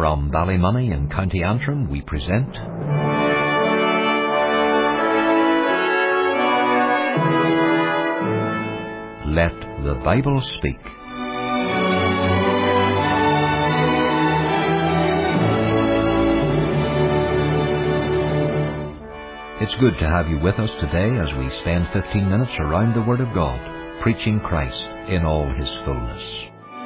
From Ballymoney in County Antrim, we present Let the Bible Speak. It's good to have you with us today as we spend 15 minutes around the Word of God, preaching Christ in all His fullness.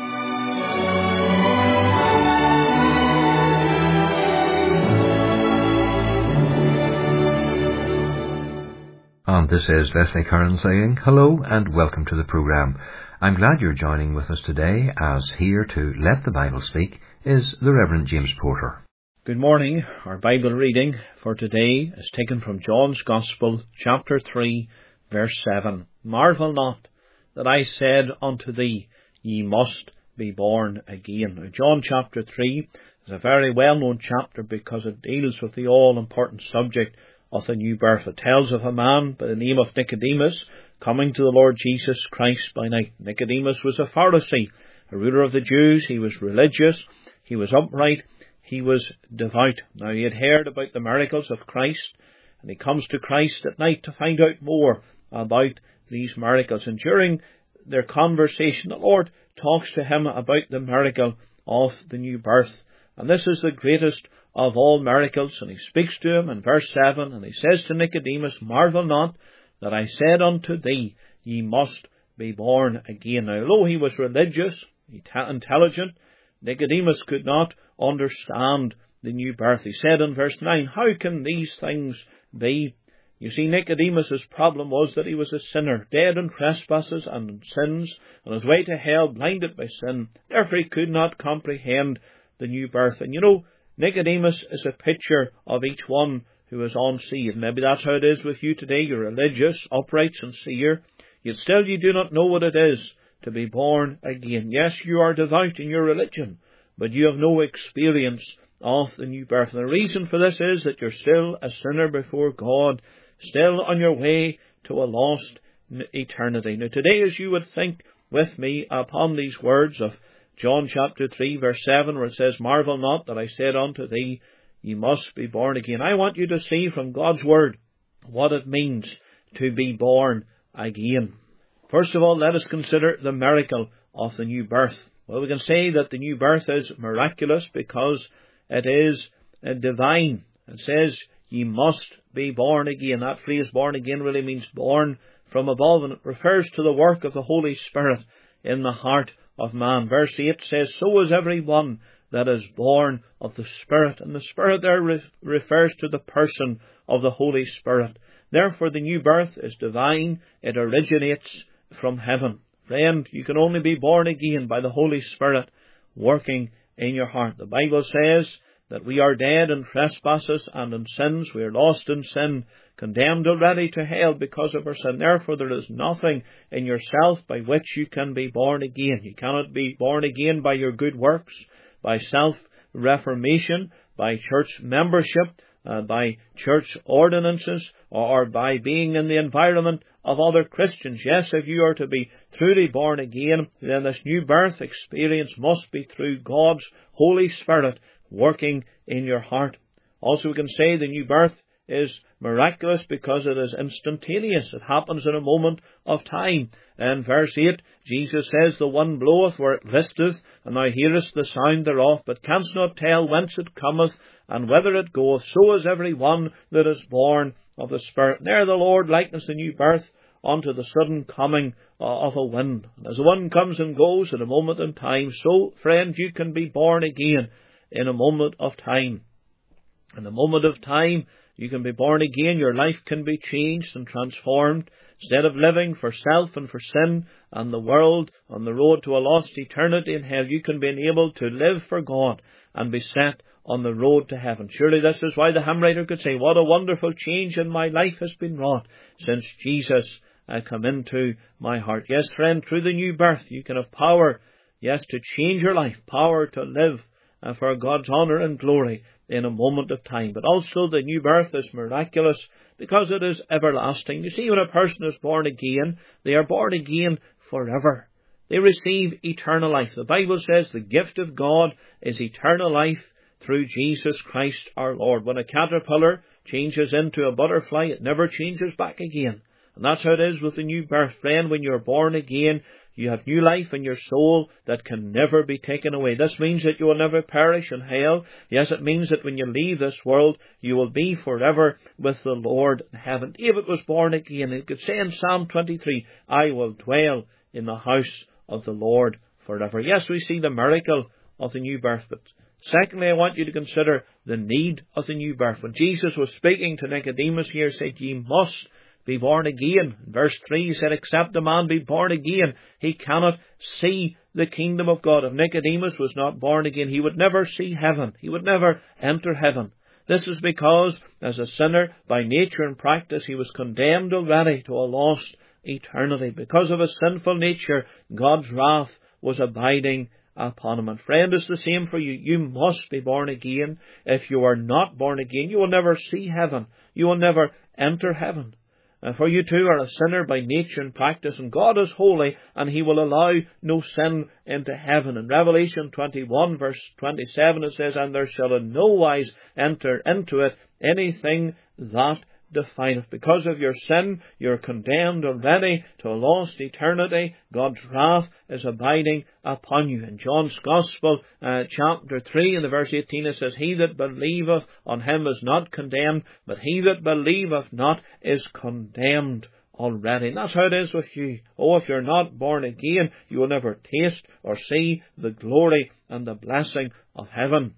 And this is Leslie Curran saying hello and welcome to the programme. I'm glad you're joining with us today, as here to let the Bible speak is the Reverend James Porter. Good morning. Our Bible reading for today is taken from John's Gospel, chapter 3, verse 7. Marvel not that I said unto thee, ye must be born again. Now, John chapter 3 is a very well-known chapter because it deals with the all-important subject of the new birth. It tells of a man by the name of Nicodemus coming to the Lord Jesus Christ by night. Nicodemus was a Pharisee, a ruler of the Jews. He was religious, he was upright, he was devout. Now, he had heard about the miracles of Christ, and he comes to Christ at night to find out more about these miracles. And during their conversation, the Lord talks to him about the miracle of the new birth. And this is the greatest of all miracles. And he speaks to him in verse 7, and he says to Nicodemus, Marvel not that I said unto thee, ye must be born again. Now, although he was religious, intelligent, Nicodemus could not understand the new birth. He said in verse 9, how can these things be? You see, Nicodemus's problem was that he was a sinner, dead in trespasses and in sins, on his way to hell, blinded by sin. Therefore, he could not comprehend the new birth. And you know, Nicodemus is a picture of each one who is unsaved. Maybe that's how it is with you today. You're religious, upright, sincere, yet still you do not know what it is to be born again. Yes, you are devout in your religion, but you have no experience of the new birth. And the reason for this is that you're still a sinner before God, still on your way to a lost eternity. Now, today, as you would think with me upon these words of John chapter 3, verse 7, where it says, Marvel not that I said unto thee, ye must be born again. I want you to see from God's Word what it means to be born again. First of all, let us consider the miracle of the new birth. Well, we can say that the new birth is miraculous because it is divine. It says, ye must be born again. That phrase, born again, really means born from above, and it refers to the work of the Holy Spirit in the heart of man. Verse 8 says, so is every one that is born of the Spirit. And the Spirit there refers to the person of the Holy Spirit. Therefore, the new birth is divine. It originates from heaven. Friend, you can only be born again by the Holy Spirit working in your heart. The Bible says that we are dead in trespasses and in sins. We are lost in sin, condemned already to hell because of our sin. Therefore, there is nothing in yourself by which you can be born again. You cannot be born again by your good works, by self-reformation, by church membership, by church ordinances, or by being in the environment of other Christians. Yes, if you are to be truly born again, then this new birth experience must be through God's Holy Spirit working in your heart. Also, we can say the new birth is miraculous because it is instantaneous. It happens in a moment of time. In verse 8, Jesus says, the wind bloweth where it listeth, and thou hearest the sound thereof, but canst not tell whence it cometh, and whither it goeth. So is every one that is born of the Spirit. And there the Lord likens the new birth unto the sudden coming of a wind. And as the wind comes and goes in a moment in time, so, friend, you can be born again in a moment of time. In a moment of time, you can be born again. Your life can be changed and transformed. Instead of living for self and for sin and the world on the road to a lost eternity in hell, you can be enabled to live for God and be set on the road to heaven. Surely this is why the hymn writer could say, what a wonderful change in my life has been wrought since Jesus come into my heart. Yes, friend, through the new birth, you can have power, yes, to change your life, power to live for God's honour and glory in a moment of time. But also the new birth is miraculous because it is everlasting. You see, when a person is born again, they are born again forever. They receive eternal life. The Bible says the gift of God is eternal life through Jesus Christ our Lord. When a caterpillar changes into a butterfly, it never changes back again. And that's how it is with the new birth. Friend, when you're born again, you have new life in your soul that can never be taken away. This means that you will never perish in hell. Yes, it means that when you leave this world, you will be forever with the Lord in heaven. David was born again. He could say in Psalm 23, I will dwell in the house of the Lord forever. Yes, we see the miracle of the new birth. But secondly, I want you to consider the need of the new birth. When Jesus was speaking to Nicodemus here, he said, ye must be born again. In verse 3 he said, except a man be born again, he cannot see the kingdom of God. If Nicodemus was not born again, he would never see heaven. He would never enter heaven. This is because, as a sinner, by nature and practice, he was condemned already to a lost eternity. Because of his sinful nature, God's wrath was abiding upon him. And friend, it's the same for you. You must be born again. If you are not born again, you will never see heaven. You will never enter heaven. For you too are a sinner by nature and practice, and God is holy, and He will allow no sin into heaven. In Revelation 21 verse 27 it says, and there shall in no wise enter into it anything that defileth. Because of your sin, you're condemned already to a lost eternity. God's wrath is abiding upon you. In John's Gospel, chapter 3, in the verse 18, it says, he that believeth on Him is not condemned, but he that believeth not is condemned already. And that's how it is with you. Oh, if you're not born again, you will never taste or see the glory and the blessing of heaven.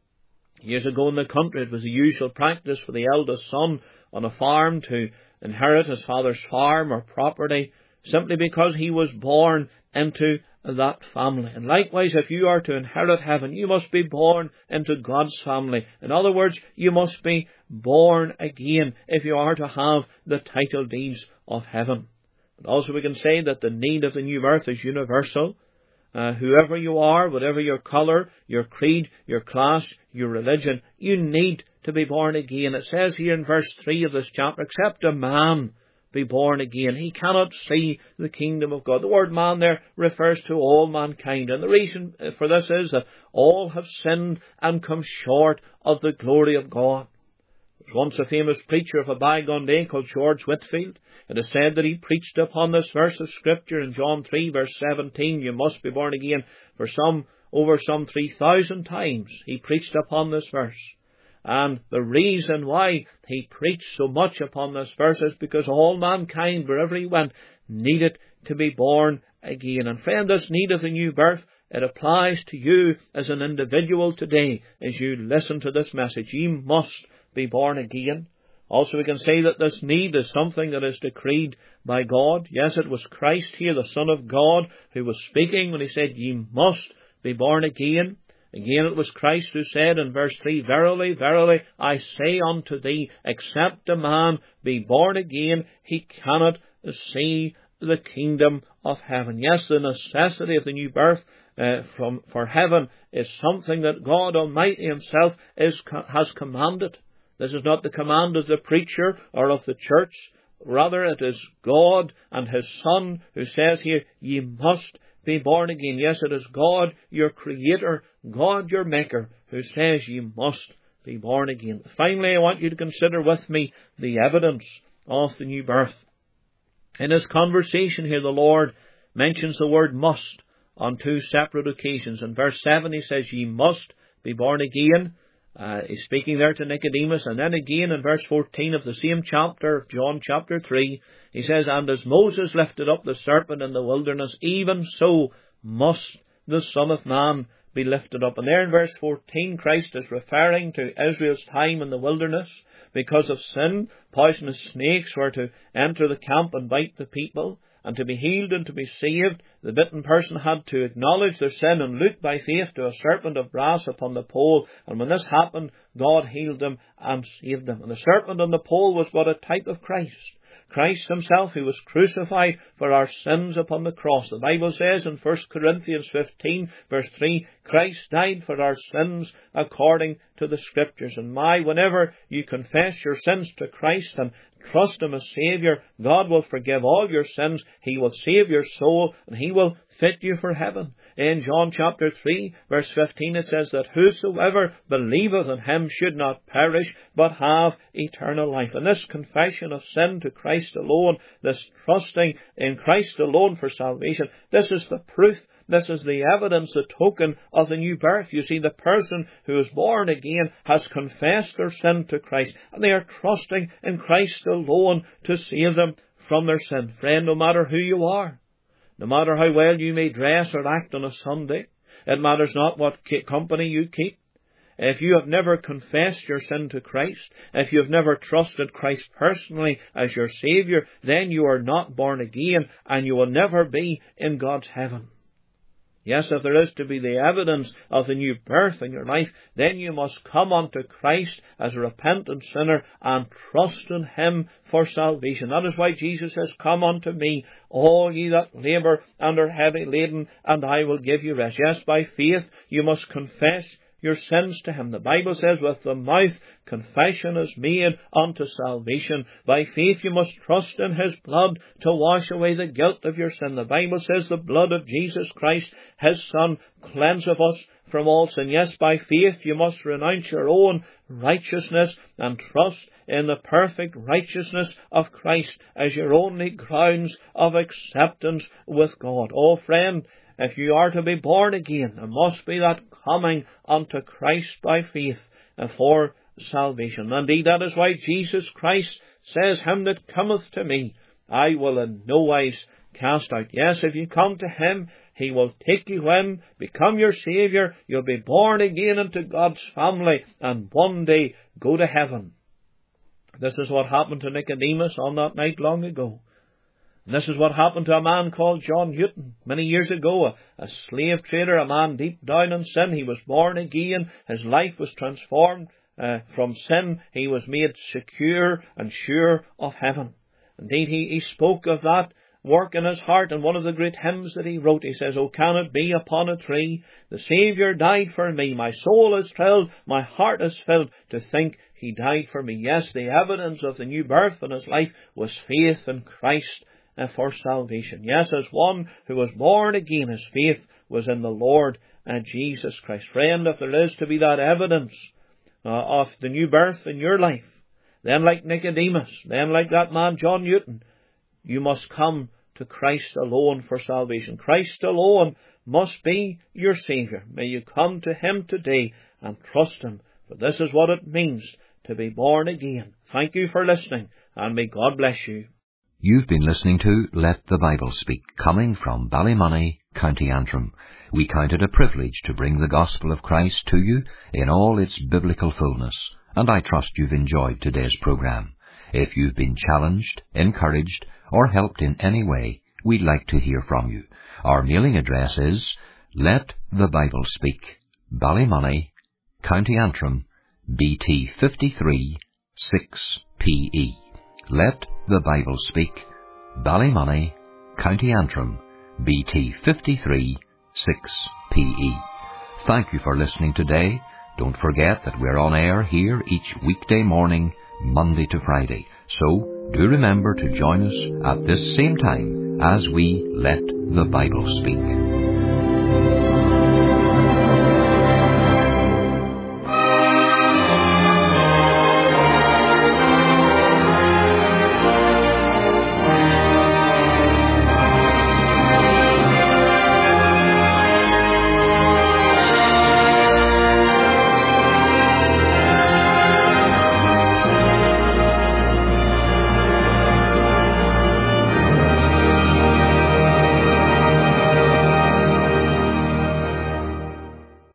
Years ago in the country, it was the usual practice for the eldest son on a farm to inherit his father's farm or property simply because he was born into that family. And likewise, if you are to inherit heaven, you must be born into God's family. In other words, you must be born again if you are to have the title deeds of heaven. But also we can say that the need of the new birth is universal. Whoever you are, whatever your colour, your creed, your class, your religion, you need to be born again. It says here in verse 3 of this chapter, except a man be born again, he cannot see the kingdom of God. The word man there refers to all mankind. And the reason for this is that all have sinned and come short of the glory of God. There was once a famous preacher of a bygone day called George Whitefield. It is said that he preached upon this verse of Scripture in John 3 verse 17, you must be born again, for over some 3,000 times he preached upon this verse. And the reason why he preached so much upon this verse is because all mankind, wherever he went, needed to be born again. And friend, this need of the new birth, it applies to you as an individual today as you listen to this message. You must be born again. Also, we can say that this need is something that is decreed by God. Yes, it was Christ here, the Son of God, who was speaking when He said, ye must be born again. Again, it was Christ who said in verse 3, verily, verily, I say unto thee, except a man be born again, he cannot see the kingdom of heaven. Yes, the necessity of the new birth for heaven is something that God Almighty Himself has commanded. This is not the command of the preacher or of the church. Rather, it is God and His Son who says here, ye must be born again. Yes, it is God, your Creator, God, your Maker, who says ye must be born again. Finally, I want you to consider with me the evidence of the new birth. In his conversation here, the Lord mentions the word must on two separate occasions. In verse 7, He says, ye must be born again. He's speaking there to Nicodemus. And then again in verse 14 of the same chapter, of John chapter 3, He says, and as Moses lifted up the serpent in the wilderness, even so must the Son of Man be lifted up. And there in verse 14, Christ is referring to Israel's time in the wilderness. Because of sin, poisonous snakes were to enter the camp and bite the people. And to be healed and to be saved, the bitten person had to acknowledge their sin and look by faith to a serpent of brass upon the pole. And when this happened, God healed them and saved them. And the serpent on the pole was but a type of Christ. Christ Himself, who was crucified for our sins upon the cross. The Bible says in 1 Corinthians 15 verse 3, Christ died for our sins according to the Scriptures. And whenever you confess your sins to Christ and trust Him as Saviour, God will forgive all your sins, He will save your soul, and He will fit you for heaven. In John chapter 3, verse 15, it says that whosoever believeth in Him should not perish, but have eternal life. And this confession of sin to Christ alone, this trusting in Christ alone for salvation, this is the proof, this is the evidence, the token of the new birth. You see, the person who is born again has confessed their sin to Christ, and they are trusting in Christ alone to save them from their sin. Friend, no matter who you are, no matter how well you may dress or act on a Sunday, it matters not what company you keep. If you have never confessed your sin to Christ, if you have never trusted Christ personally as your Saviour, then you are not born again, and you will never be in God's heaven. Yes, if there is to be the evidence of the new birth in your life, then you must come unto Christ as a repentant sinner and trust in Him for salvation. That is why Jesus says, Come unto me, all ye that labour and are heavy laden, and I will give you rest. Yes, by faith you must confess your sins to Him. The Bible says, with the mouth confession is made unto salvation. By faith you must trust in His blood to wash away the guilt of your sin. The Bible says the blood of Jesus Christ, His Son, cleanseth us from all sin. Yes, by faith you must renounce your own righteousness and trust in the perfect righteousness of Christ as your only grounds of acceptance with God. Oh friend, if you are to be born again, there must be that coming unto Christ by faith for salvation. Indeed, that is why Jesus Christ says, Him that cometh to me, I will in no wise cast out. Yes, if you come to Him, He will take you in, become your Saviour, you'll be born again into God's family, and one day go to heaven. This is what happened to Nicodemus on that night long ago. And this is what happened to a man called John Newton many years ago, a slave trader, a man deep down in sin. He was born again. His life was transformed from sin. He was made secure and sure of heaven. Indeed, he spoke of that work in his heart in one of the great hymns that he wrote. He says, Oh, can it be upon a tree? The Saviour died for me. My soul is thrilled. My heart is filled to think He died for me. Yes, the evidence of the new birth in his life was faith in Christ for salvation. Yes, as one who was born again, his faith was in the Lord Jesus Christ. Friend, if there is to be that evidence of the new birth in your life, then like Nicodemus, then like that man John Newton, you must come to Christ alone for salvation. Christ alone must be your Saviour. May you come to Him today and trust Him, for this is what it means to be born again. Thank you for listening, and may God bless you. You've been listening to Let the Bible Speak, coming from Ballymoney, County Antrim. We count it a privilege to bring the gospel of Christ to you in all its biblical fullness, and I trust you've enjoyed today's programme. If you've been challenged, encouraged, or helped in any way, we'd like to hear from you. Our mailing address is Let the Bible Speak, Ballymoney, County Antrim, BT 53 6PE. Let the Bible Speak, Ballymoney, County Antrim, BT 53 6PE. Thank you for listening today. Don't forget that we're on air here each weekday morning, Monday to Friday. So do remember to join us at this same time as we Let the Bible Speak.